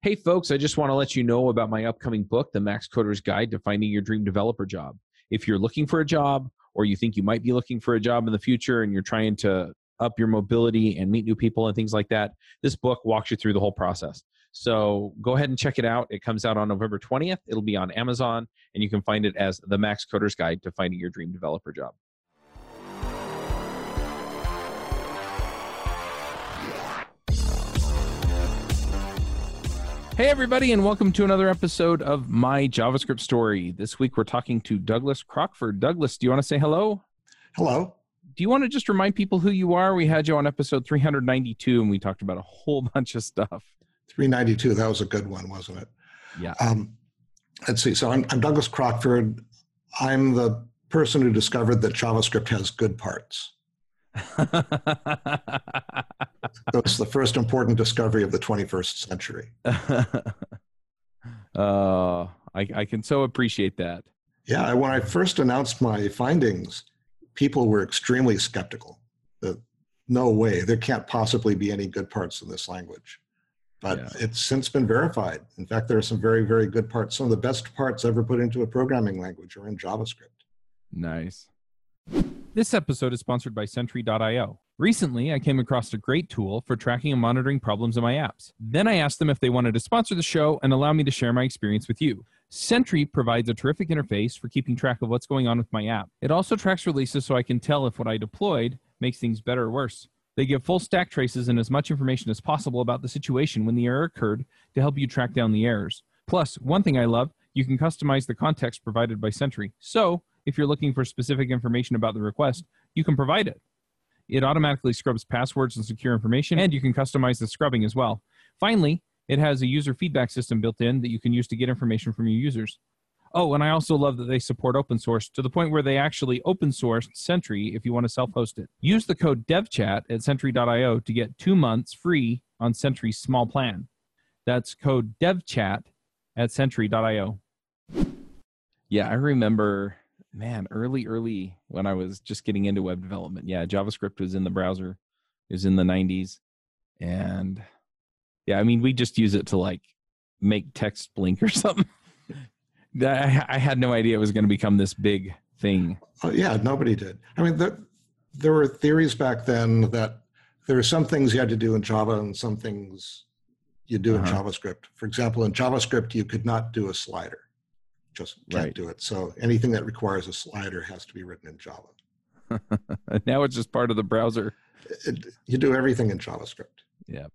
Hey, folks, I just want to let you know about my upcoming book, The Max Coder's Guide to Finding Your Dream Developer Job. If you're looking for a job, or you think you might be looking for a job in the future and you're trying to up your mobility and meet new people and things like that, this book walks you through the whole process. So go ahead and check it out. It comes out on November 20th. It'll be on Amazon, and you can find it as The Max Coder's Guide to Finding Your Dream Developer Job. Hey, everybody, and welcome to another episode of My JavaScript Story. This week, we're talking to Douglas Crockford. Douglas, do you want to say hello? Hello. Do you want to just remind people who you are? We had you on episode 392, and we talked about a whole bunch of stuff. 392, that was a good one, wasn't it? Yeah. Let's see. So I'm Douglas Crockford. I'm the person who discovered that JavaScript has good parts. That was the first important discovery of the 21st century. I can so appreciate that. Yeah, when I first announced my findings, people were extremely skeptical. No way, there can't possibly be any good parts in this language. But It's since been verified. In fact, there are some very, very good parts. Some of the best parts ever put into a programming language are in JavaScript. Nice. This episode is sponsored by Sentry.io. Recently, I came across a great tool for tracking and monitoring problems in my apps. Then I asked them if they wanted to sponsor the show and allow me to share my experience with you. Sentry provides a terrific interface for keeping track of what's going on with my app. It also tracks releases so I can tell if what I deployed makes things better or worse. They give full stack traces and as much information as possible about the situation when the error occurred to help you track down the errors. Plus, one thing I love, you can customize the context provided by Sentry. So, if you're looking for specific information about the request, you can provide it. It automatically scrubs passwords and secure information, and you can customize the scrubbing as well. Finally, it has a user feedback system built in that you can use to get information from your users. Oh, and I also love that they support open source to the point where they actually open sourced Sentry if you want to self-host it. Use the code DevChat at Sentry.io to get 2 months free on Sentry's small plan. That's code DevChat at Sentry.io. Yeah, I remember, man, early when I was just getting into web development. Yeah, JavaScript was in the browser. It was in the 90s. And yeah, I mean, we just use it to like make text blink or something. I had no idea it was going to become this big thing. Oh, yeah, nobody did. I mean, there were theories back then that there were some things you had to do in Java and some things you do in JavaScript. For example, in JavaScript, you could not do a slider. Just can't do it. So anything that requires a slider has to be written in Java. Now it's just part of the browser. You do everything in JavaScript. Yeah.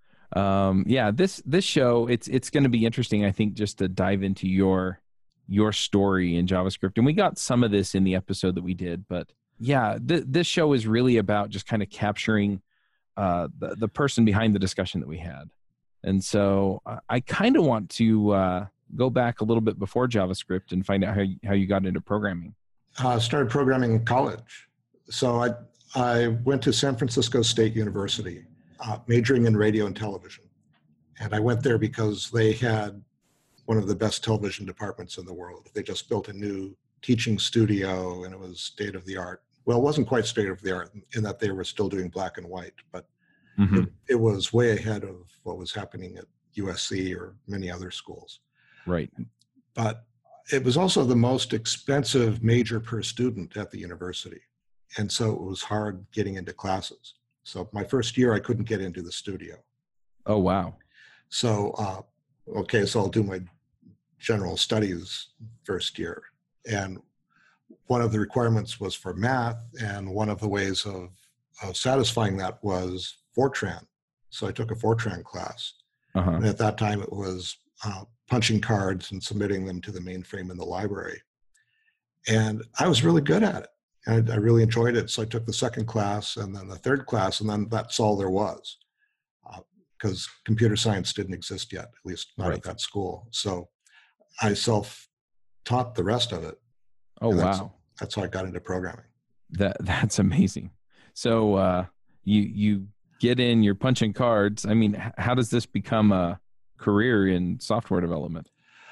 This show, it's going to be interesting, I think, just to dive into your story in JavaScript. And we got some of this in the episode that we did, but yeah, this show is really about just kind of capturing the person behind the discussion that we had. And so I kind of want to go back a little bit before JavaScript and find out how you got into programming. I started programming in college. So I went to San Francisco State University, majoring in radio and television. And I went there because they had one of the best television departments in the world. They just built a new teaching studio and it was state of the art. Well, it wasn't quite state of the art in that they were still doing black and white, but it was way ahead of what was happening at USC or many other schools. Right. But it was also the most expensive major per student at the university. And so it was hard getting into classes. So my first year, I couldn't get into the studio. Oh, wow. So, so I'll do my general studies first year. And one of the requirements was for math. And one of the ways of satisfying that was Fortran. So I took a Fortran class. And at that time, it was punching cards and submitting them to the mainframe in the library. And I was really good at it. And I really enjoyed it. So I took the second class and then the third class, and then that's all there was. Because computer science didn't exist yet, at least not at that school. So I self-taught the rest of it. Oh, wow. That's how I got into programming. That's amazing. So you get in, you're punching cards. I mean, how does this become a career in software development?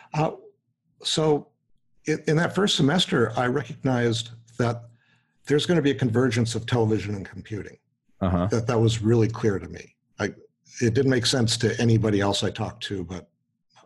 So in that first semester, I recognized that there's going to be a convergence of television and computing. That was really clear to me. It didn't make sense to anybody else I talked to, but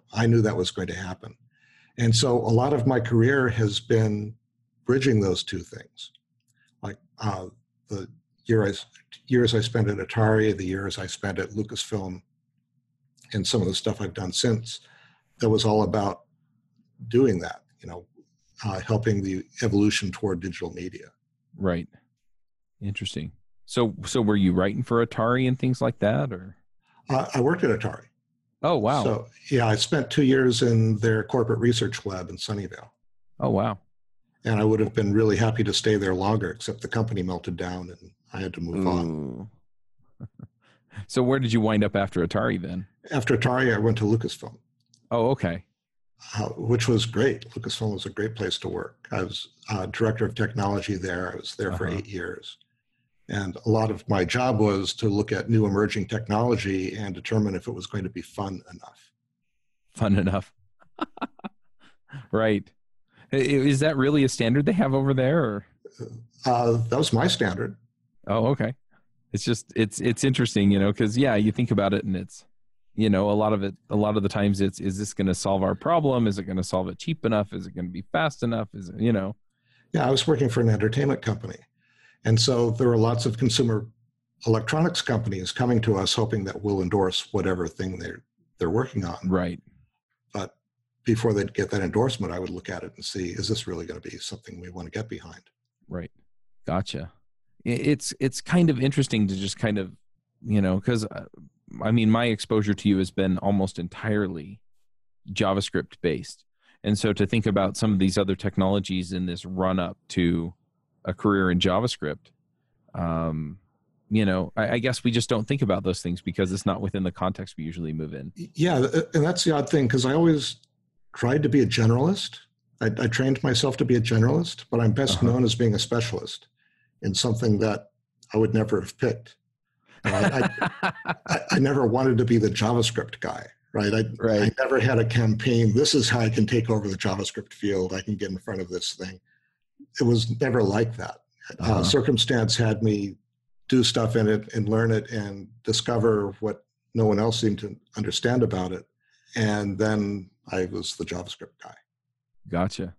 I knew that was going to happen. And so a lot of my career has been bridging those two things. Like the years I spent at Atari, the years I spent at Lucasfilm, and some of the stuff I've done since, that was all about doing that, helping the evolution toward digital media. Right. Interesting. So were you writing for Atari and things like that, or? I worked at Atari. Oh, wow. So yeah, I spent 2 years in their corporate research lab in Sunnyvale. Oh, wow. And I would have been really happy to stay there longer, except the company melted down and I had to move on. So where did you wind up after Atari then? After Atari, I went to Lucasfilm. Oh, okay. Which was great. Lucasfilm was a great place to work. I was director of technology there. I was there for 8 years. And a lot of my job was to look at new emerging technology and determine if it was going to be fun enough. Fun enough. Right. Is that really a standard they have over there? Or? That was my standard. Oh, okay. It's just, it's interesting, because you think about it and it's, a lot of the times it's, is this going to solve our problem? Is it going to solve it cheap enough? Is it going to be fast enough? Is it, Yeah, I was working for an entertainment company. And so there were lots of consumer electronics companies coming to us hoping that we'll endorse whatever thing they're working on. Right. But before they'd get that endorsement, I would look at it and see, is this really going to be something we want to get behind? Right. Gotcha. It's kind of interesting to just kind of, because my exposure to you has been almost entirely JavaScript based. And so to think about some of these other technologies in this run up to a career in JavaScript, I guess we just don't think about those things because it's not within the context we usually move in. Yeah. And that's the odd thing, because I always tried to be a generalist. I trained myself to be a generalist, but I'm best known as being a specialist in something that I would never have picked. I never wanted to be the JavaScript guy, right? I never had a campaign. This is how I can take over the JavaScript field. I can get in front of this thing. It was never like that. Circumstance had me do stuff in it and learn it and discover what no one else seemed to understand about it. And then I was the JavaScript guy. Gotcha.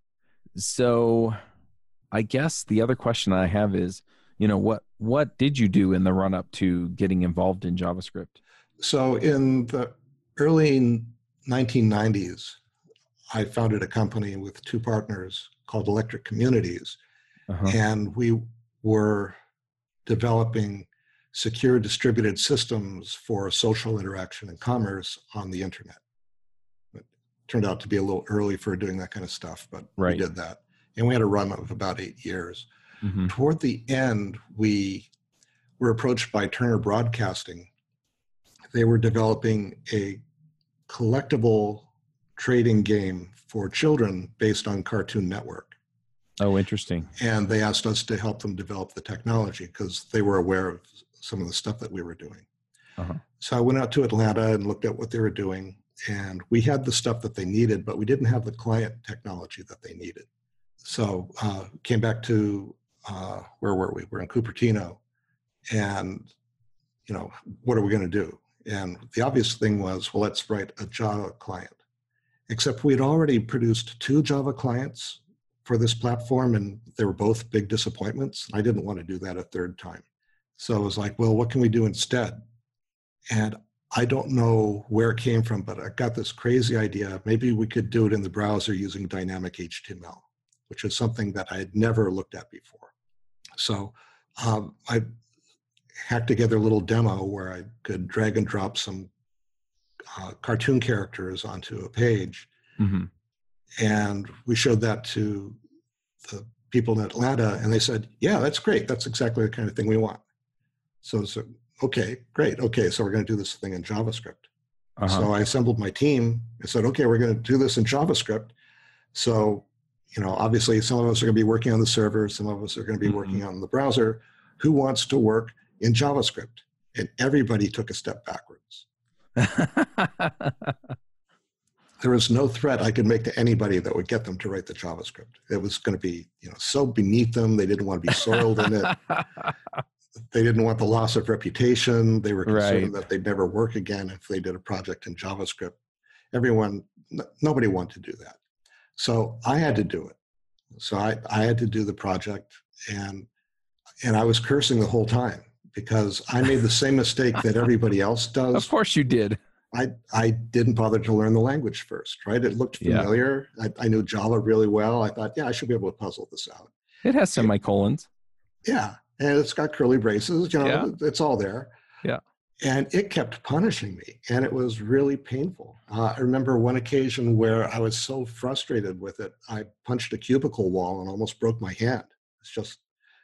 So I guess the other question I have is, what did you do in the run up to getting involved in JavaScript? So in the early 1990s, I founded a company with 2 partners called Electric Communities. And we were developing secure distributed systems for social interaction and commerce on the internet. It turned out to be a little early for doing that kind of stuff, but we did that. And we had a run of about 8 years. Toward the end, we were approached by Turner Broadcasting. They were developing a collectible trading game for children based on Cartoon Network. Oh, interesting. And they asked us to help them develop the technology because they were aware of some of the stuff that we were doing. So I went out to Atlanta and looked at what they were doing, and we had the stuff that they needed, but we didn't have the client technology that they needed. So came back to, where were we? We're in Cupertino, and, what are we going to do? And the obvious thing was, well, let's write a Java client. Except we had already produced 2 Java clients for this platform, and they were both big disappointments. I didn't want to do that a 3rd time. So I was like, well, what can we do instead? And I don't know where it came from, but I got this crazy idea. Maybe we could do it in the browser using dynamic HTML, which is something that I had never looked at before. So I hacked together a little demo where I could drag and drop some cartoon characters onto a page. And we showed that to the people in Atlanta, and they said, yeah, that's great. That's exactly the kind of thing we want. So okay, great. Okay, so we're going to do this thing in JavaScript. So I assembled my team. I said, okay, we're going to do this in JavaScript. So, obviously some of us are going to be working on the server. Some of us are going to be working on the browser. Who wants to work in JavaScript? And everybody took a step backwards. There was no threat I could make to anybody that would get them to write the JavaScript. It was going to be, so beneath them. They didn't want to be soiled in it. They didn't want the loss of reputation. They were concerned that they'd never work again if they did a project in JavaScript. nobody wanted to do that. So I had to do it. So I had to do the project, and I was cursing the whole time because I made the same mistake that everybody else does. Of course you did. I didn't bother to learn the language first, right? It looked familiar. I knew Java really well. I thought, I should be able to puzzle this out. It has semicolons. Yeah. And it's got curly braces, it's all there. Yeah. And it kept punishing me, and it was really painful. I remember one occasion where I was so frustrated with it, I punched a cubicle wall and almost broke my hand. It's just,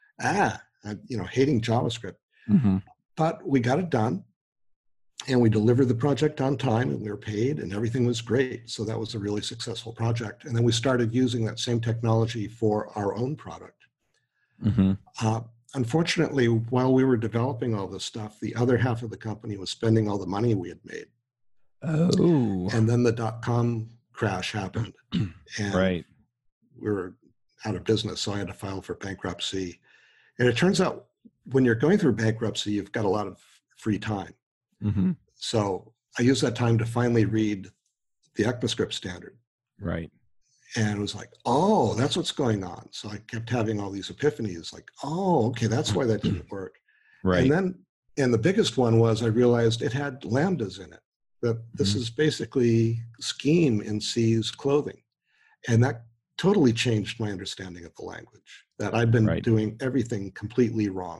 hating JavaScript. Mm-hmm. But we got it done, and we delivered the project on time, and we were paid, and everything was great. So that was a really successful project. And then we started using that same technology for our own product. Mm-hmm. Unfortunately, while we were developing all this stuff, the other half of the company was spending all the money we had made. Oh. And then the dot-com crash happened. And right. we were out of business, so I had to file for bankruptcy. And it turns out when you're going through bankruptcy, you've got a lot of free time. Mm-hmm. So I used that time to finally read the ECMAScript standard. Right. And it was like, oh, that's what's going on. So I kept having all these epiphanies like, oh, okay, that's why that didn't work. Right. And the biggest one was I realized it had lambdas in it. That this is basically scheme in C's clothing. And that totally changed my understanding of the language, that I'd been doing everything completely wrong.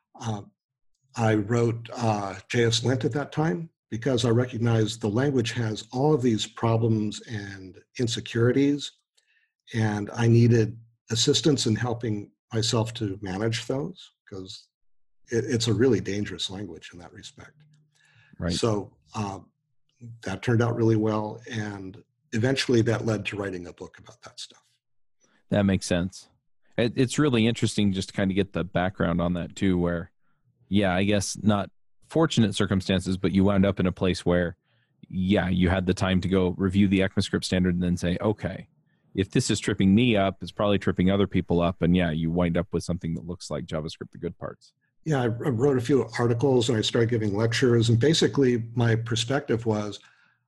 I wrote JSLint at that time because I recognized the language has all of these problems and insecurities, and I needed assistance in helping myself to manage those because it's a really dangerous language in that respect. Right. So that turned out really well, and eventually that led to writing a book about that stuff. That makes sense. It's really interesting just to kind of get the background on that too, where, I guess not fortunate circumstances, but you wound up in a place where, you had the time to go review the ECMAScript standard and then say, okay, if this is tripping me up, it's probably tripping other people up. And you wind up with something that looks like JavaScript, the good parts. Yeah, I wrote a few articles and I started giving lectures. And basically my perspective was,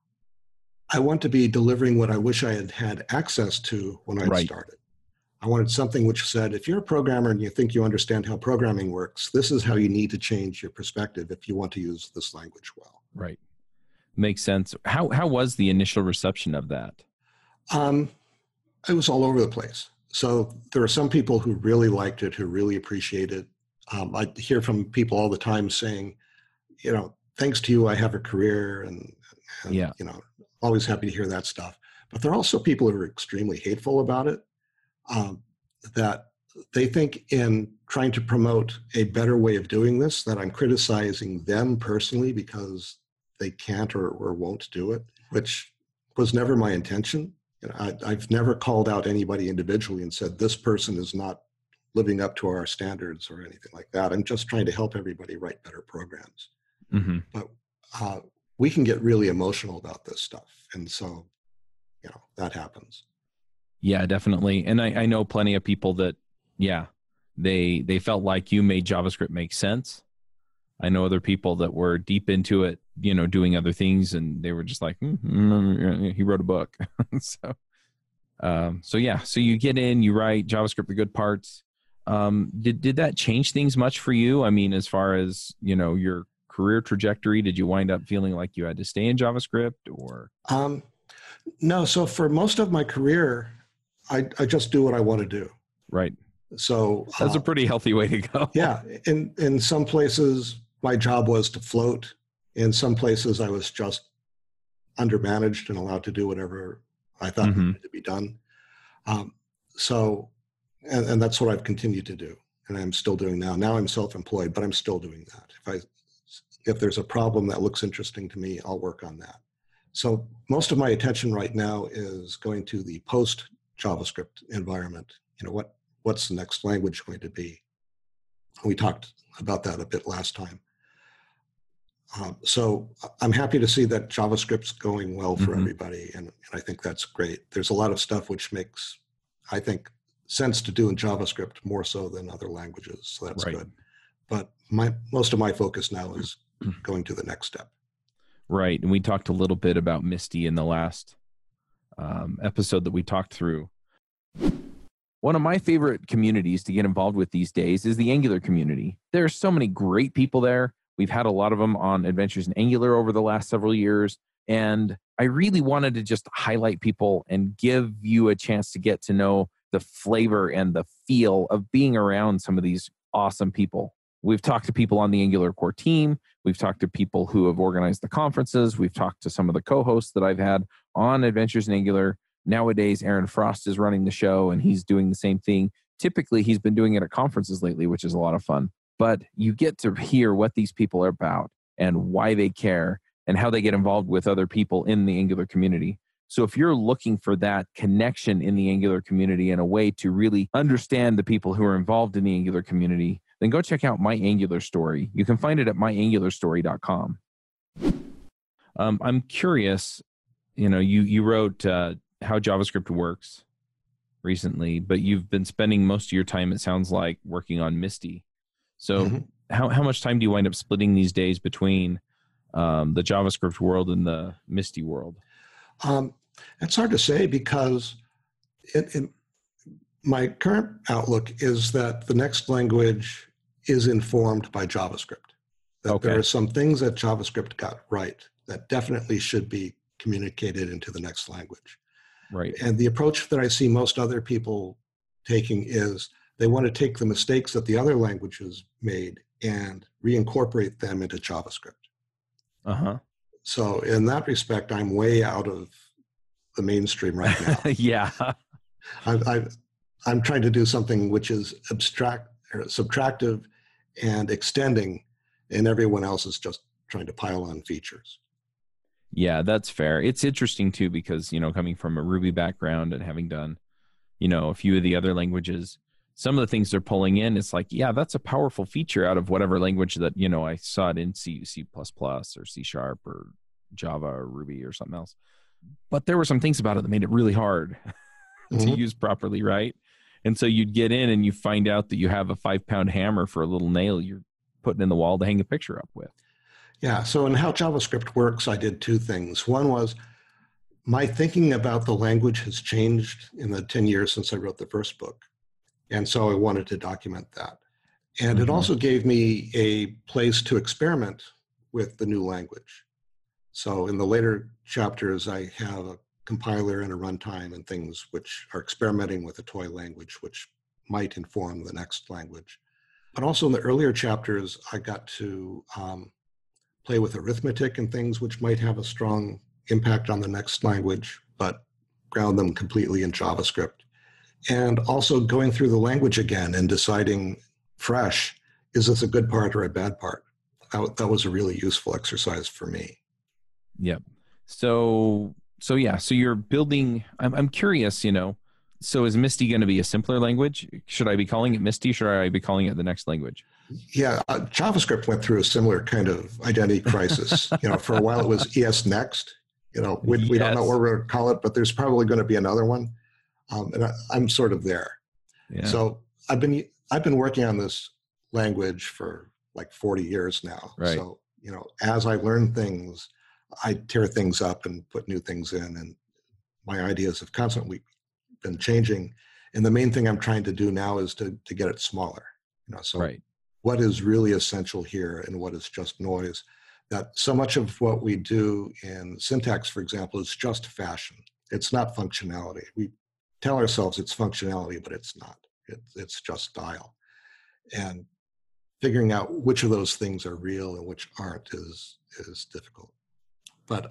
I want to be delivering what I wish I had had access to when I started. I wanted something which said, if you're a programmer and you think you understand how programming works, this is how you need to change your perspective if you want to use this language well. Right. Makes sense. How was the initial reception of that? It was all over the place. So there are some people who really liked it, who really appreciate it. I hear from people all the time saying, thanks to you, I have a career, and always happy to hear that stuff. But there are also people who are extremely hateful about it, that they think in trying to promote a better way of doing this, that I'm criticizing them personally because they can't or won't do it, which was never my intention. I've never called out anybody individually and said, this person is not living up to our standards or anything like that. I'm just trying to help everybody write better programs. Mm-hmm. But we can get really emotional about this stuff. And so, that happens. Yeah, definitely. And I know plenty of people that, they felt like you made JavaScript make sense. I know other people that were deep into it, doing other things, and they were just like, he wrote a book. So you get in, you write JavaScript, the good parts. Did that change things much for you? I mean, as far as, your career trajectory, did you wind up feeling like you had to stay in JavaScript or? No. So for most of my career, I just do what I want to do. Right. So that's a pretty healthy way to go. Yeah. In some places, my job was to float. In some places, I was just undermanaged and allowed to do whatever I thought needed to be done. So that's what I've continued to do, and I'm still doing now. Now I'm self-employed, but I'm still doing that. If there's a problem that looks interesting to me, I'll work on that. So most of my attention right now is going to the post-JavaScript environment. What's the next language going to be? We talked about that a bit last time. So I'm happy to see that JavaScript's going well for everybody, and I think that's great. There's a lot of stuff which makes, I think, sense to do in JavaScript more so than other languages, so that's good. But most of my focus now is going to the next step. Right. And we talked a little bit about Misty in the last episode that we talked through. One of my favorite communities to get involved with these days is the Angular community. There are so many great people there. We've had a lot of them on Adventures in Angular over the last several years. And I really wanted to just highlight people and give you a chance to get to know the flavor and the feel of being around some of these awesome people. We've talked to people on the Angular core team. We've talked to people who have organized the conferences. We've talked to some of the co-hosts that I've had on Adventures in Angular. Nowadays, Aaron Frost is running the show, and he's doing the same thing. Typically, he's been doing it at conferences lately, which is a lot of fun. But you get to hear what these people are about and why they care and how they get involved with other people in the Angular community. So if you're looking for that connection in the Angular community and a way to really understand the people who are involved in the Angular community, then go check out My Angular Story. You can find it at myangularstory.com. I'm curious, you wrote How JavaScript Works recently, but you've been spending most of your time, it sounds like, working on Misty. So how much time do you wind up splitting these days between the JavaScript world and the Misty world? It's hard to say because my current outlook is that the next language is informed by JavaScript. That there are some things that JavaScript got right that definitely should be communicated into the next language. Right. And the approach that I see most other people taking is they want to take the mistakes that the other languages made and reincorporate them into JavaScript. Uh-huh. So in that respect, I'm way out of the mainstream right now. Yeah. I'm trying to do something which is subtractive and extending, and everyone else is just trying to pile on features. Yeah, that's fair. It's interesting too, because, coming from a Ruby background and having done, a few of the other languages, some of the things they're pulling in, it's like, yeah, that's a powerful feature out of whatever language that, I saw it in C++ or C# or Java or Ruby or something else. But there were some things about it that made it really hard to use properly, right? And so you'd get in and you find out that you have a 5-pound hammer for a little nail you're putting in the wall to hang a picture up with. Yeah, so in How JavaScript Works, I did two things. One was my thinking about the language has changed in the 10 years since I wrote the first book. And so I wanted to document that. And it also gave me a place to experiment with the new language. So in the later chapters, I have a compiler and a runtime and things which are experimenting with a toy language, which might inform the next language. But also in the earlier chapters, I got to play with arithmetic and things which might have a strong impact on the next language, but ground them completely in JavaScript. And also going through the language again and deciding fresh, is this a good part or a bad part? That was a really useful exercise for me. Yep. So you're building, I'm curious, so is Misty going to be a simpler language? Should I be calling it Misty? Should I be calling it the next language? Yeah, JavaScript went through a similar kind of identity crisis. For a while it was ES Next. We don't know what we're going to call it, but there's probably going to be another one. And I'm sort of there. Yeah. So I've been working on this language for like 40 years now. Right. So, as I learn things, I tear things up and put new things in, and my ideas have constantly been changing. And the main thing I'm trying to do now is to get it smaller. Right. What is really essential here and what is just noise? That so much of what we do in syntax, for example, is just fashion. It's not functionality. We tell ourselves it's functionality, but it's not. It's just style. And figuring out which of those things are real and which aren't is difficult. But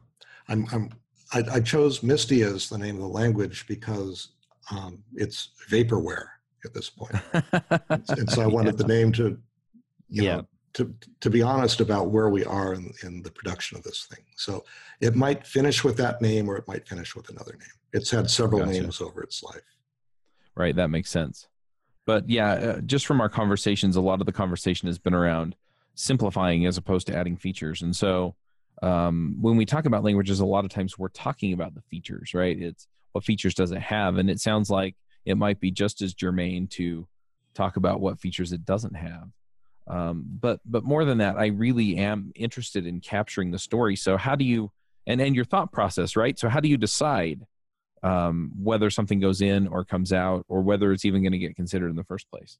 I chose Misty as the name of the language because it's vaporware at this point. And so I wanted the name to, to be honest about where we are in the production of this thing. So it might finish with that name or it might finish with another name. It's had several names over its life. Right, that makes sense. But just from our conversations, a lot of the conversation has been around simplifying as opposed to adding features. And so when we talk about languages, a lot of times we're talking about the features, right? It's what features does it have? And it sounds like it might be just as germane to talk about what features it doesn't have. But more than that, I really am interested in capturing the story. So how do you, and your thought process, right? So how do you decide whether something goes in or comes out, or whether it's even going to get considered in the first place?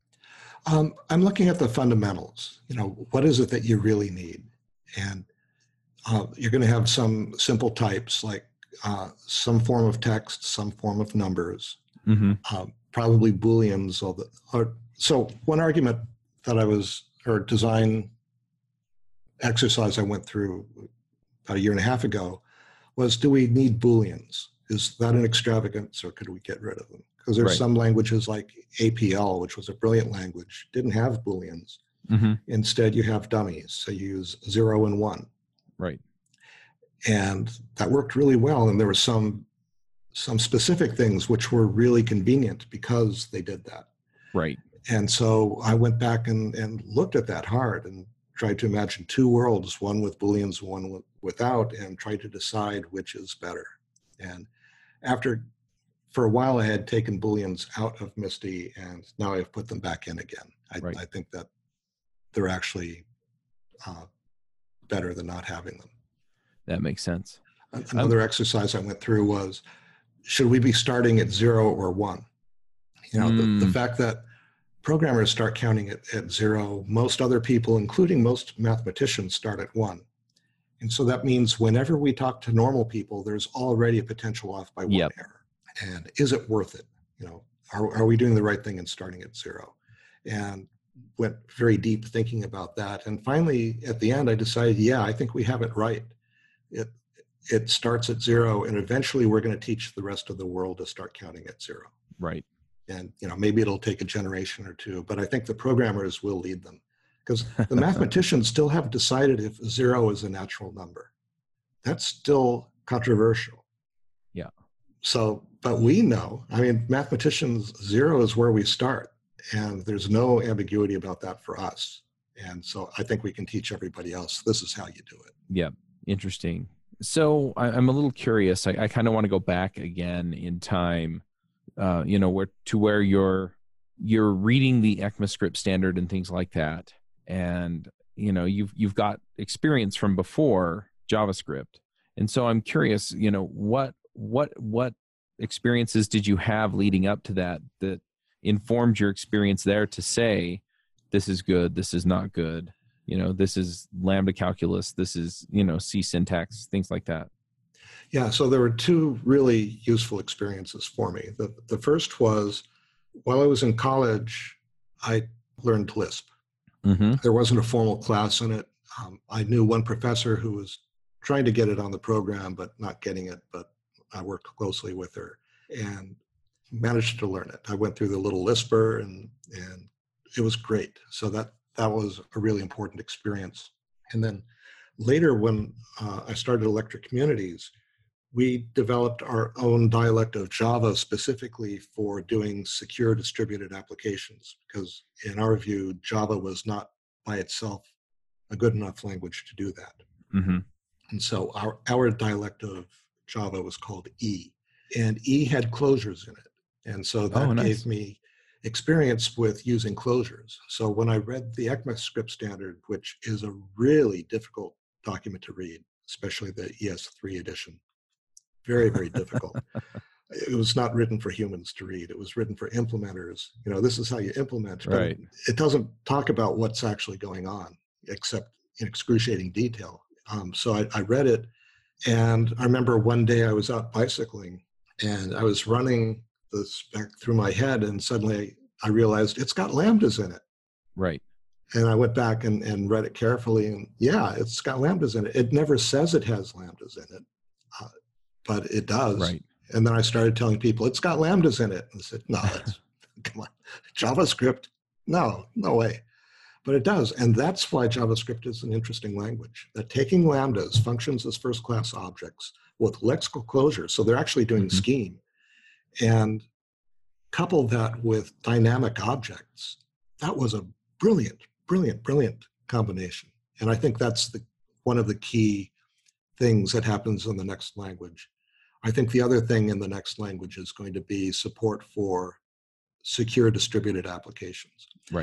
I'm looking at the fundamentals. What is it that you really need? And you're going to have some simple types like some form of text, some form of numbers, probably Booleans. So one argument that or design exercise I went through about a year and a half ago was, do we need Booleans? Is that an extravagance, or could we get rid of them? Because there's some languages like APL, which was a brilliant language, didn't have Booleans. Instead, you have dummies. So you use 0 and 1. Right. And that worked really well. And there were some specific things which were really convenient because they did that. Right. And so I went back and looked at that hard and tried to imagine two worlds, one with Booleans, one without, and tried to decide which is better. And for a while, I had taken Booleans out of MISTI, and now I've put them back in again. I think that they're actually better than not having them. That makes sense. Another exercise I went through was, should we be starting at 0 or 1? The fact that programmers start counting at 0, most other people, including most mathematicians, start at 1. And so that means whenever we talk to normal people, there's already a potential off by one error. And is it worth it? Are we doing the right thing in starting at 0? And went very deep thinking about that. And finally, at the end, I decided, I think we have it right. It starts at 0, and eventually we're going to teach the rest of the world to start counting at 0. Right. And maybe it'll take a generation or two, but I think the programmers will lead them, because the mathematicians still haven't decided if 0 is a natural number. That's still controversial. Yeah. So, but we know, mathematicians, 0 is where we start, and there's no ambiguity about that for us. And so I think we can teach everybody else, this is how you do it. Yeah. Interesting. So I'm a little curious. I kind of want to go back again in time, where you're reading the ECMAScript standard and things like that. And, you've got experience from before JavaScript. And so I'm curious, what experiences did you have leading up to that informed your experience there to say, this is good, this is not good? This is lambda calculus, this is, C syntax, things like that. Yeah, so there were two really useful experiences for me. The first was, while I was in college, I learned Lisp. There wasn't a formal class in it. I knew one professor who was trying to get it on the program, but not getting it, but I worked closely with her and managed to learn it. I went through the little Lisper, and it was great. So that was a really important experience. And then later, when I started Electric Communities, we developed our own dialect of Java specifically for doing secure distributed applications, because in our view, Java was not by itself a good enough language to do that. And so our dialect of Java was called E, and E had closures in it. And so that gave me experience with using closures. So when I read the ECMAScript standard, which is a really difficult document to read, especially the ES3 edition, very, very difficult. It was not written for humans to read. It was written for implementers. This is how you implement. But it doesn't talk about what's actually going on, except in excruciating detail. So I read it, and I remember one day I was out bicycling, and I was running the spec through my head, and suddenly I realized it's got lambdas in it. Right. And I went back and read it carefully, and it's got lambdas in it. It never says it has lambdas in it, but it does. Right. And then I started telling people it's got lambdas in it, and I said, no, that's come on, JavaScript, no way. But it does, and that's why JavaScript is an interesting language. That taking lambdas, functions as first-class objects, with lexical closure, so they're actually doing scheme, and couple that with dynamic objects, that was a brilliant combination. And I think that's one of the key things that happens in the next language. I think the other thing in the next language is going to be support for secure distributed applications. Right.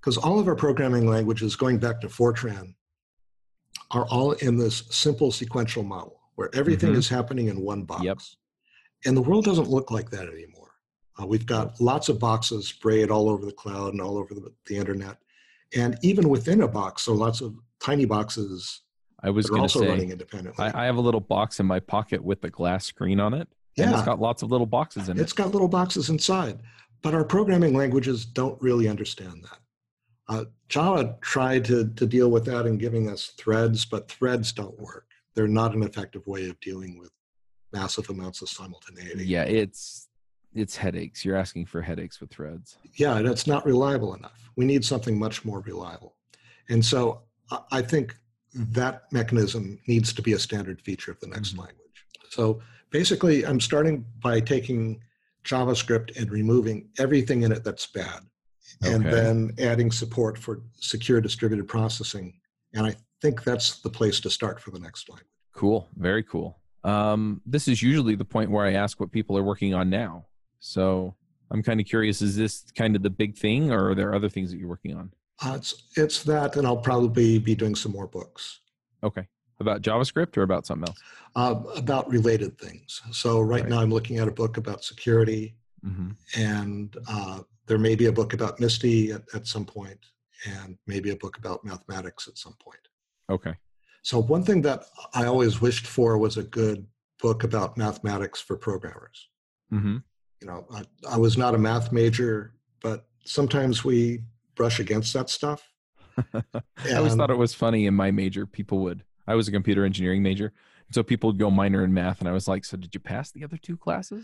Because all of our programming languages, going back to Fortran, are all in this simple sequential model where everything is happening in one box. Yep. And the world doesn't look like that anymore. We've got lots of boxes sprayed all over the cloud and all over the internet. And even within a box, so lots of tiny boxes I was that are going to also say, running independently. I have a little box in my pocket with the glass screen on it. And Yeah. it's got lots of little boxes in it. It's got little boxes inside. But our programming languages don't really understand that. Java tried to deal with that in giving us threads, but threads don't work. They're not an effective way of dealing with massive amounts of simultaneity. Yeah, it's headaches. You're asking for headaches with threads. Yeah, and it's not reliable enough. We need something much more reliable. And so I think that mechanism needs to be a standard feature of the next language. So basically, I'm starting by taking JavaScript and removing everything in it that's bad, and then adding support for secure distributed processing. And I think that's the place to start for the next language. Cool. Very cool. This is usually the point where I ask what people are working on now. So I'm kind of curious, is this kind of the big thing, or are there other things that you're working on? It's that, and I'll probably be doing some more books. Okay. About JavaScript or about something else? About related things. So right now I'm looking at a book about security, and there may be a book about MISTY at some point, and maybe a book about mathematics at some point. Okay. So one thing that I always wished for was a good book about mathematics for programmers. You know, I was not a math major, but sometimes we brush against that stuff. I always thought it was funny in my major. I was a computer engineering major. So people would go minor in math. And I was like, so did you pass the other two classes?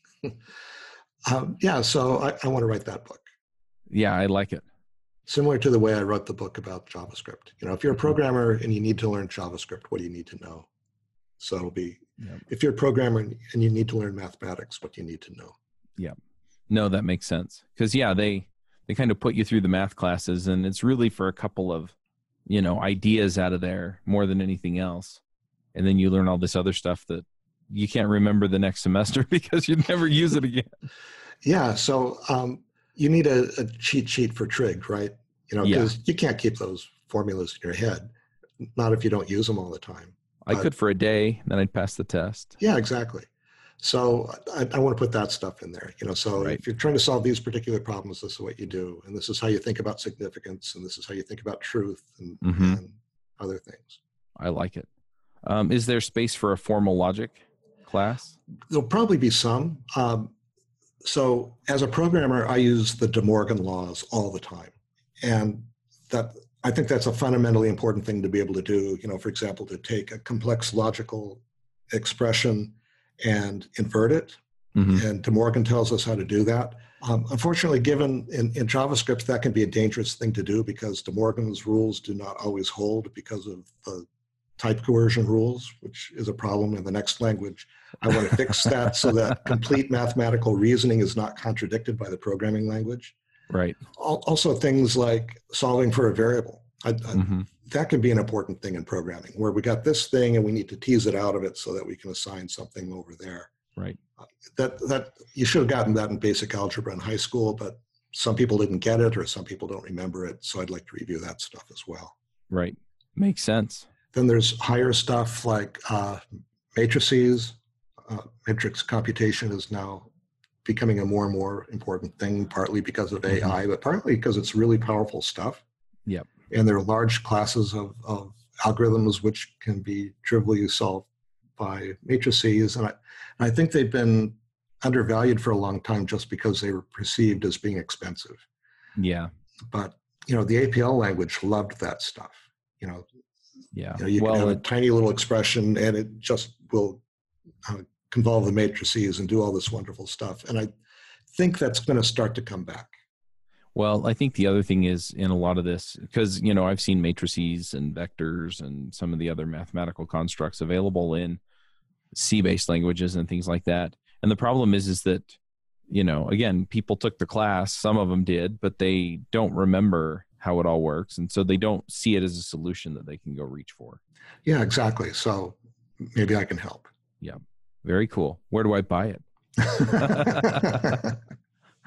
Yeah. So I want to write that book. Yeah, I like it. Similar to the way I wrote the book about JavaScript. You know, if you're a programmer and you need to learn JavaScript, what do you need to know? So it'll be, if you're a programmer and you need to learn mathematics, what do you need to know? Yeah. No, that makes sense. Because, they kind of put you through the math classes, and it's really for a couple of, ideas out of there more than anything else. And then you learn all this other stuff that you can't remember the next semester because you'd never use it again. Yeah. So you need a cheat sheet for trig, right? You know, because you can't keep those formulas in your head, not if you don't use them all the time. I could for a day, then I'd pass the test. Yeah, exactly. So I want to put that stuff in there, so if you're trying to solve these particular problems, this is what you do. And this is how you think about significance. And this is how you think about truth and other things. I like it. Is there space for a formal logic class? There'll probably be some. So as a programmer, I use the De Morgan laws all the time. And I think that's a fundamentally important thing to be able to do, for example, to take a complex logical expression and invert it. And De Morgan tells us how to do that. Unfortunately, given in JavaScript, that can be a dangerous thing to do because De Morgan's rules do not always hold because of the type coercion rules, which is a problem in the next language. I want to fix that so that complete mathematical reasoning is not contradicted by the programming language. Right. Also, things like solving for a variable. That can be an important thing in programming, where we got this thing and we need to tease it out of it so that we can assign something over there. Right. That you should have gotten that in basic algebra in high school, but some people didn't get it or some people don't remember it. So I'd like to review that stuff as well. Right. Makes sense. Then there's higher stuff like matrices. Matrix computation is now becoming a more and more important thing, partly because of AI, but partly because it's really powerful stuff. Yep. And there are large classes of algorithms which can be trivially solved by matrices. And I think they've been undervalued for a long time just because they were perceived as being expensive. Yeah. But, the APL language loved that stuff. Yeah. You can have a tiny little expression and it just will convolve the matrices and do all this wonderful stuff. And I think that's going to start to come back. Well, I think the other thing is in a lot of this, because, I've seen matrices and vectors and some of the other mathematical constructs available in C-based languages and things like that. And the problem is that, again, people took the class, some of them did, but they don't remember how it all works. And so they don't see it as a solution that they can go reach for. Yeah, exactly. So maybe I can help. Yeah. Very cool. Where do I buy it?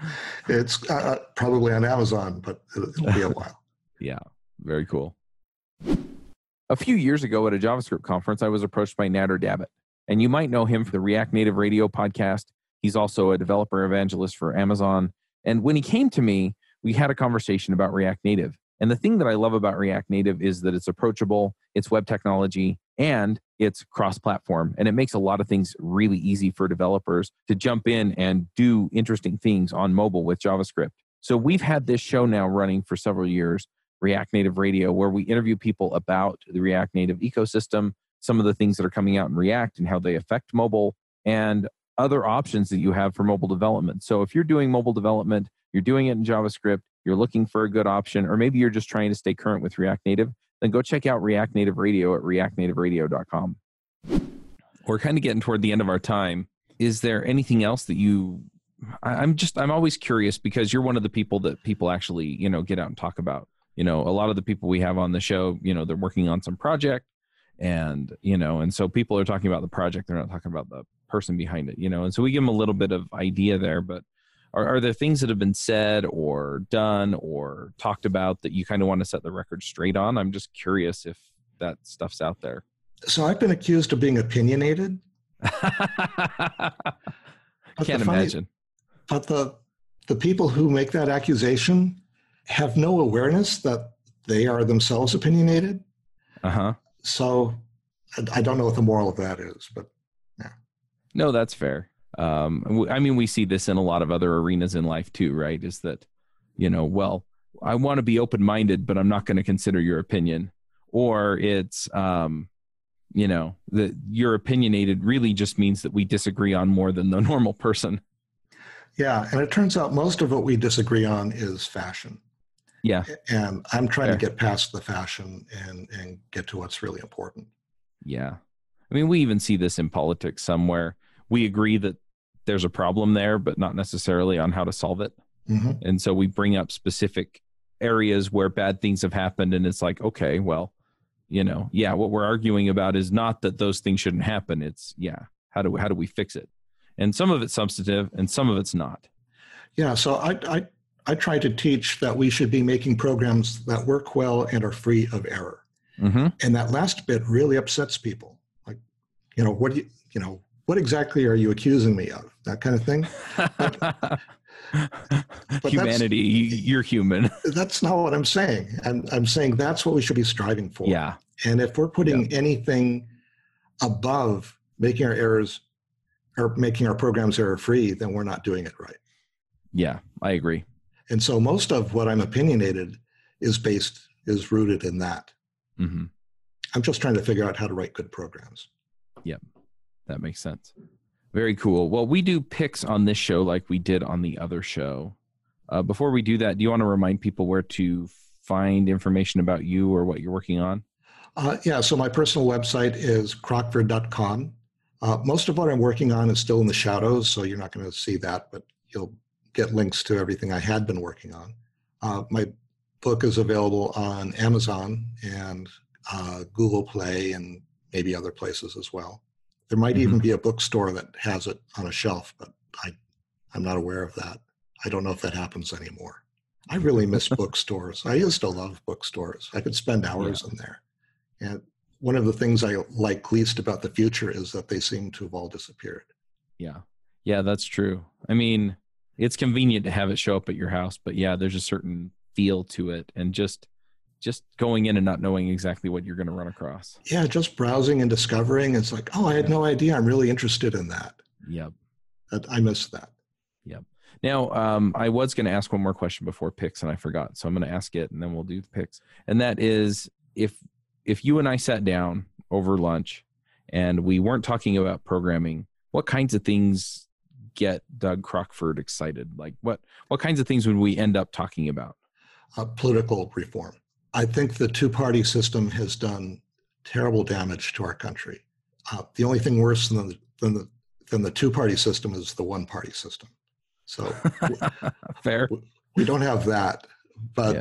It's probably on Amazon, but it'll be a while. Yeah, very cool. A few years ago at a JavaScript conference, I was approached by Nader Dabit, and you might know him for the React Native Radio podcast. He's also a developer evangelist for Amazon. And when he came to me, we had a conversation about React Native. And the thing that I love about React Native is that it's approachable, it's web technology, and it's cross-platform. And it makes a lot of things really easy for developers to jump in and do interesting things on mobile with JavaScript. So we've had this show now running for several years, React Native Radio, where we interview people about the React Native ecosystem, some of the things that are coming out in React and how they affect mobile, and other options that you have for mobile development. So if you're doing mobile development, you're doing it in JavaScript, you're looking for a good option, or maybe you're just trying to stay current with React Native, then go check out React Native Radio at reactnativeradio.com. We're kind of getting toward the end of our time. Is there anything else that I'm always curious, because you're one of the people that people actually, get out and talk about. A lot of the people we have on the show, they're working on some project, and so people are talking about the project, they're not talking about the person behind it, and so we give them a little bit of idea there. But are there things that have been said or done or talked about that you kind of want to set the record straight on? I'm just curious if that stuff's out there. So I've been accused of being opinionated. Can't imagine. But the people who make that accusation have no awareness that they are themselves opinionated. Uh-huh. So I don't know what the moral of that is, but yeah. No, that's fair. We see this in a lot of other arenas in life too, right? Is that, well, I want to be open-minded, but I'm not going to consider your opinion. Or it's, that you're opinionated really just means that we disagree on more than the normal person. Yeah. And it turns out most of what we disagree on is fashion. Yeah. And I'm trying to get past the fashion and get to what's really important. Yeah. We even see this in politics somewhere. We agree that there's a problem there, but not necessarily on how to solve it. Mm-hmm. And so we bring up specific areas where bad things have happened. And it's like, okay, well, what we're arguing about is not that those things shouldn't happen. It's, how do we fix it? And some of it's substantive and some of it's not. Yeah. So I try to teach that we should be making programs that work well and are free of error. Mm-hmm. And that last bit really upsets people. Like, what exactly are you accusing me of? That kind of thing. But humanity, you're human. That's not what I'm saying. I'm saying that's what we should be striving for. Yeah. And if we're putting anything above making our errors or making our programs error-free, then we're not doing it right. Yeah, I agree. And so most of what I'm opinionated is rooted in that. Mm-hmm. I'm just trying to figure out how to write good programs. Yep, that makes sense. Very cool. Well, we do picks on this show like we did on the other show. Before we do that, do you want to remind people where to find information about you or what you're working on? So my personal website is crockford.com. Most of what I'm working on is still in the shadows, so you're not going to see that, but you'll get links to everything I had been working on. My book is available on Amazon and Google Play and maybe other places as well. There might even be a bookstore that has it on a shelf, but I'm not aware of that. I don't know if that happens anymore. I really miss bookstores. I used to love bookstores. I could spend hours in there. And one of the things I like least about the future is that they seem to have all disappeared. Yeah. Yeah, that's true. It's convenient to have it show up at your house, but there's a certain feel to it, and just going in and not knowing exactly what you're going to run across. Yeah, just browsing and discovering. It's like, I had no idea. I'm really interested in that. Yep. I miss that. Yep. Now, I was going to ask one more question before picks, and I forgot. So I'm going to ask it, and then we'll do the picks. And that is, if you and I sat down over lunch and we weren't talking about programming, what kinds of things get Doug Crockford excited? Like what kinds of things would we end up talking about? Political reform. I think the two-party system has done terrible damage to our country. The only thing worse than the two-party system is the one-party system. So fair. We don't have that, but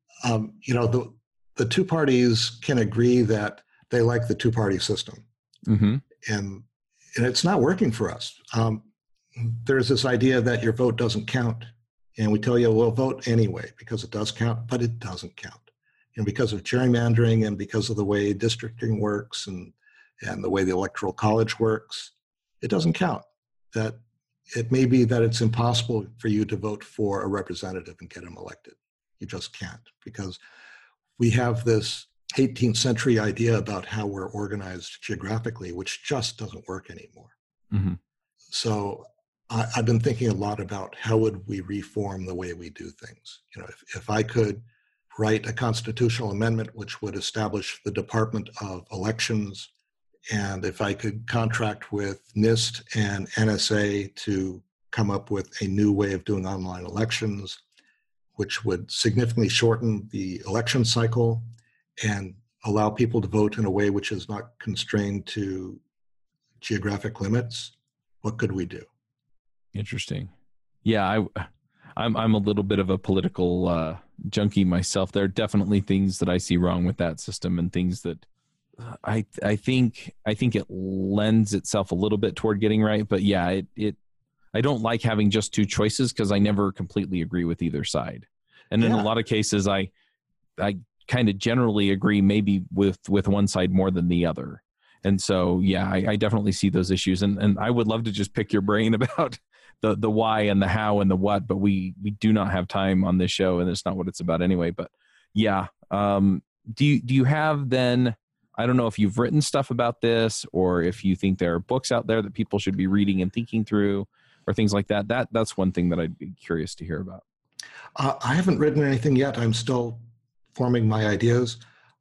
the two parties can agree that they like the two-party system, and it's not working for us. There's this idea that your vote doesn't count And we tell you, well, vote anyway, because it does count, but it doesn't count. And because of gerrymandering and because of the way districting works and the way the electoral college works, it doesn't count. That it may be that it's impossible for you to vote for a representative and get him elected. You just can't, because we have this 18th century idea about how we're organized geographically, which just doesn't work anymore. Mm-hmm. So I've been thinking a lot about how would we reform the way we do things. You know, if I could write a constitutional amendment which would establish the Department of Elections, and if I could contract with NIST and NSA to come up with a new way of doing online elections, which would significantly shorten the election cycle and allow people to vote in a way which is not constrained to geographic limits, what could we do? Interesting. Yeah, I'm a little bit of a political junkie myself. There are definitely things that I see wrong with that system, and things that I think it lends itself a little bit toward getting right. But yeah, I don't like having just two choices, because I never completely agree with either side. And in a lot of cases, I kind of generally agree maybe with one side more than the other. And so, yeah, I definitely see those issues. And I would love to just pick your brain about the why and the how and the what, but we do not have time on this show, and it's not what it's about anyway. But yeah, do you have then, I don't know if you've written stuff about this, or if you think there are books out there that people should be reading and thinking through, or things like that. That's one thing that I'd be curious to hear about. I haven't written anything yet. I'm still forming my ideas.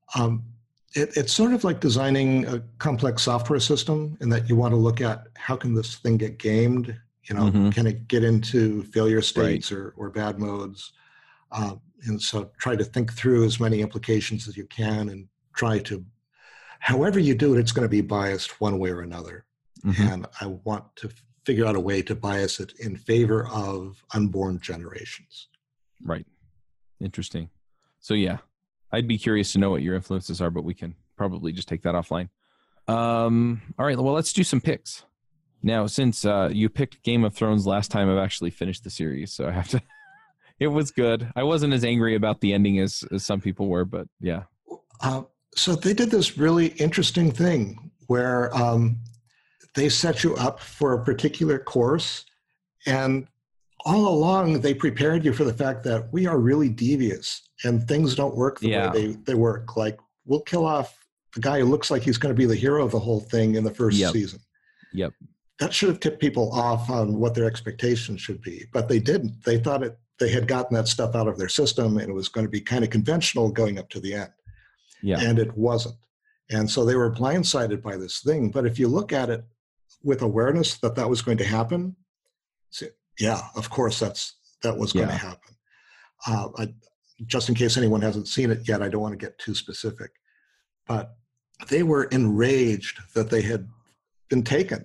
It's sort of like designing a complex software system, in that you want to look at how can this thing get gamed? You know, Mm-hmm. can it get into failure states or bad modes? And so try to think through as many implications as you can, and try to, however you do it, it's going to be biased one way or another. Mm-hmm. And I want to figure out a way to bias it in favor of unborn generations. Right. Interesting. So yeah, I'd be curious to know what your influences are, but we can probably just take that offline. All right. Well, let's do some picks. Now, since you picked Game of Thrones last time, I've actually finished the series, so I have to. It was good. I wasn't as angry about the ending as some people were, but yeah. So they did this really interesting thing where they set you up for a particular course, and all along they prepared you for the fact that we are really devious and things don't work the way they work. Like, we'll kill off the guy who looks like he's going to be the hero of the whole thing in the first season. Yep. That should have tipped people off on what their expectations should be, but they didn't. They thought they had gotten that stuff out of their system, and it was going to be kind of conventional going up to the end. Yeah. And it wasn't. And so they were blindsided by this thing. But if you look at it with awareness that was going to happen, yeah, of course that was going to happen. Just in case anyone hasn't seen it yet, I don't want to get too specific. But they were enraged that they had been taken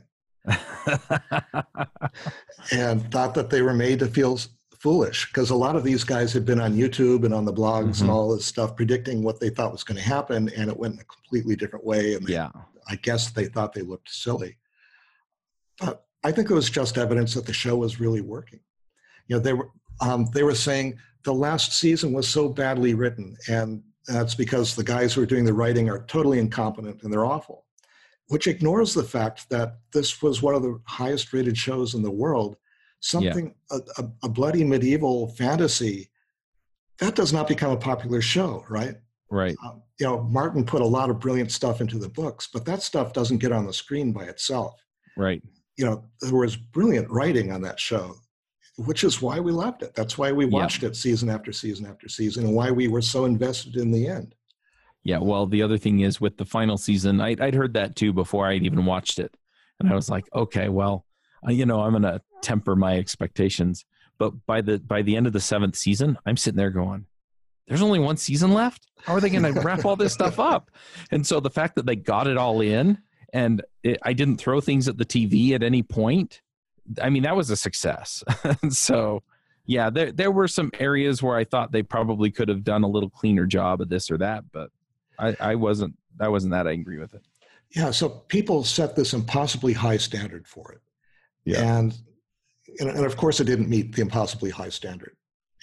and thought that they were made to feel foolish, because a lot of these guys had been on YouTube and on the blogs and all this stuff predicting what they thought was going to happen, and it went in a completely different way. And I guess they thought they looked silly. But I think it was just evidence that the show was really working. You know, they were saying the last season was so badly written, and that's because the guys who are doing the writing are totally incompetent and they're awful, which ignores the fact that this was one of the highest rated shows in the world. Something, a bloody medieval fantasy, that does not become a popular show, right? Right. You know, Martin put a lot of brilliant stuff into the books, but that stuff doesn't get on the screen by itself. Right. You know, there was brilliant writing on that show, which is why we loved it. That's why we watched it season after season after season, and why we were so invested in the end. Yeah, well, the other thing is with the final season, I'd heard that too before I'd even watched it. And I was like, okay, well, you know, I'm going to temper my expectations. But by the end of the 7th season, I'm sitting there going, there's only one season left? How are they going to wrap all this stuff up? And so the fact that they got it all in, and I didn't throw things at the TV at any point, I mean, that was a success. So, yeah, there were some areas where I thought they probably could have done a little cleaner job of this or that, but I wasn't that angry with it. Yeah, so people set this impossibly high standard for it. Yeah. And of course it didn't meet the impossibly high standard.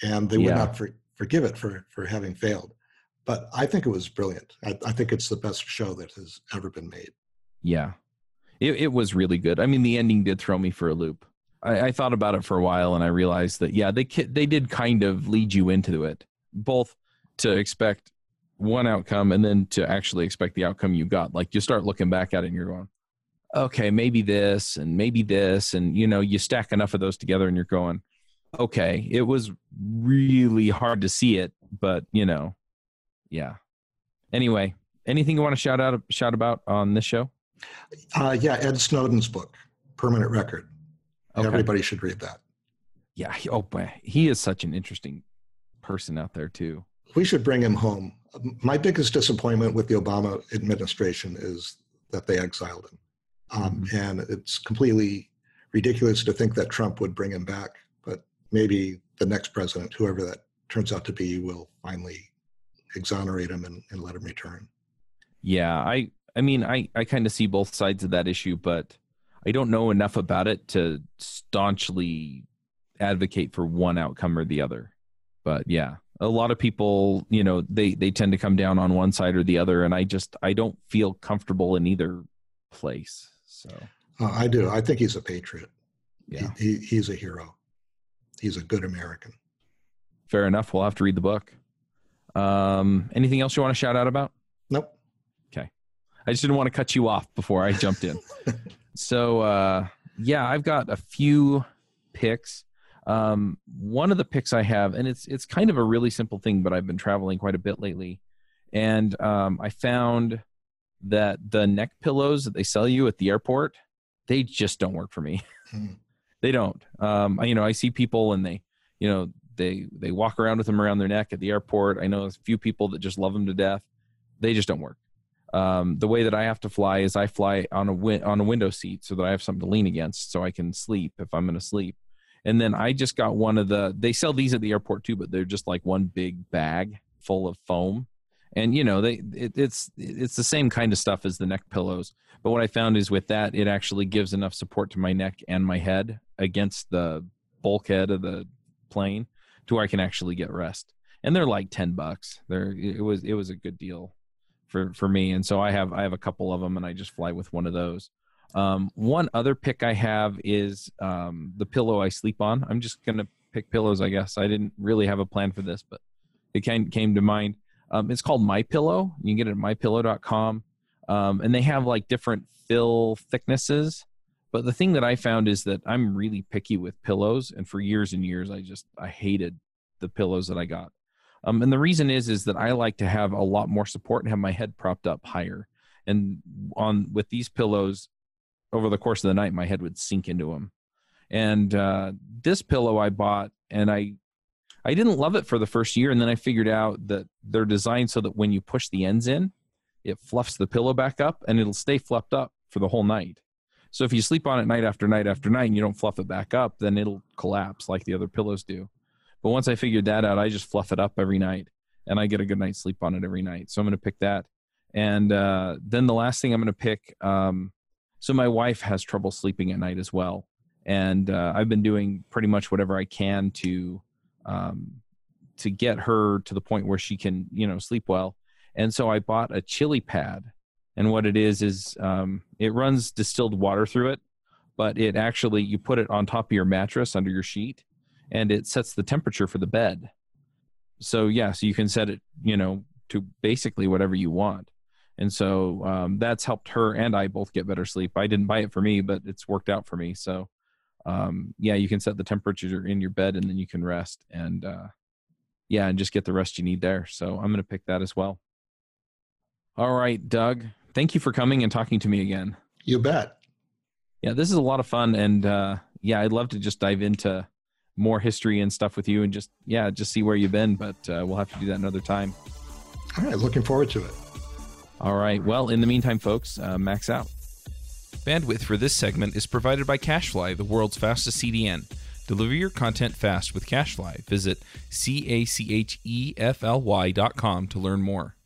and they would not forgive it for having failed. But I think it was brilliant. I think it's the best show that has ever been made. Yeah, it was really good. I mean, the ending did throw me for a loop. I thought about it for a while, and I realized that, yeah, they did kind of lead you into it, both to expect one outcome and then to actually expect the outcome you got. Like, you start looking back at it and you're going, okay, maybe this, and you stack enough of those together and you're going, okay, it was really hard to see it, but yeah. Anyway, anything you want to shout about on this show? Yeah, Ed Snowden's book, Permanent Record. Okay. Everybody should read that. Yeah. Oh, boy. He is such an interesting person out there, too. We should bring him home. My biggest disappointment with the Obama administration is that they exiled him. And it's completely ridiculous to think that Trump would bring him back. But maybe the next president, whoever that turns out to be, will finally exonerate him and let him return. Yeah. I mean, I kind of see both sides of that issue, but I don't know enough about it to staunchly advocate for one outcome or the other. But yeah, a lot of people, they tend to come down on one side or the other, and I don't feel comfortable in either place. So I do. I think he's a patriot. Yeah, he's a hero. He's a good American. Fair enough. We'll have to read the book. Anything else you want to shout out about? Nope. Okay. I just didn't want to cut you off before I jumped in. So, yeah, I've got a few picks. One of the picks I have, and it's kind of a really simple thing, but I've been traveling quite a bit lately. And I found that the neck pillows that they sell you at the airport, they just don't work for me. They don't. I see people and they walk around with them around their neck at the airport. I know a few people that just love them to death. They just don't work. The way that I have to fly is I fly on a window seat so that I have something to lean against so I can sleep if I'm going to sleep. And then I just got they sell these at the airport too, but they're just like one big bag full of foam. And it's the same kind of stuff as the neck pillows. But what I found is with that, it actually gives enough support to my neck and my head against the bulkhead of the plane to where I can actually get rest. And they're like $10. It was a good deal for me. And so I have a couple of them, and I just fly with one of those. One other pick I have is the pillow I sleep on. I'm just going to pick pillows, I guess. I didn't really have a plan for this, but it came to mind. It's called MyPillow. You can get it at mypillow.com. And they have like different fill thicknesses. But the thing that I found is that I'm really picky with pillows. And for years and years, I hated the pillows that I got. And the reason is that I like to have a lot more support and have my head propped up higher. And with these pillows, over the course of the night, my head would sink into them. And this pillow I bought, and I didn't love it for the first year. And then I figured out that they're designed so that when you push the ends in, it fluffs the pillow back up, and it'll stay fluffed up for the whole night. So if you sleep on it night after night after night and you don't fluff it back up, then it'll collapse like the other pillows do. But once I figured that out, I just fluff it up every night, and I get a good night's sleep on it every night. So I'm going to pick that. And then the last thing I'm going to pick, so my wife has trouble sleeping at night as well. And I've been doing pretty much whatever I can to get her to the point where she can, sleep well. And so I bought a chili pad. And what it is it runs distilled water through it, but it actually, you put it on top of your mattress under your sheet, and it sets the temperature for the bed. So yeah, so you can set it, to basically whatever you want. And so that's helped her and I both get better sleep. I didn't buy it for me, but it's worked out for me. So yeah, you can set the temperature in your bed, and then you can rest and just get the rest you need there. So I'm going to pick that as well. All right, Doug, thank you for coming and talking to me again. You bet. Yeah, this is a lot of fun. And I'd love to just dive into more history and stuff with you and just see where you've been. But we'll have to do that another time. All right, looking forward to it. All right. Well, in the meantime, folks, max out. Bandwidth for this segment is provided by CacheFly, the world's fastest CDN. Deliver your content fast with CacheFly. Visit CACHEFLY.com to learn more.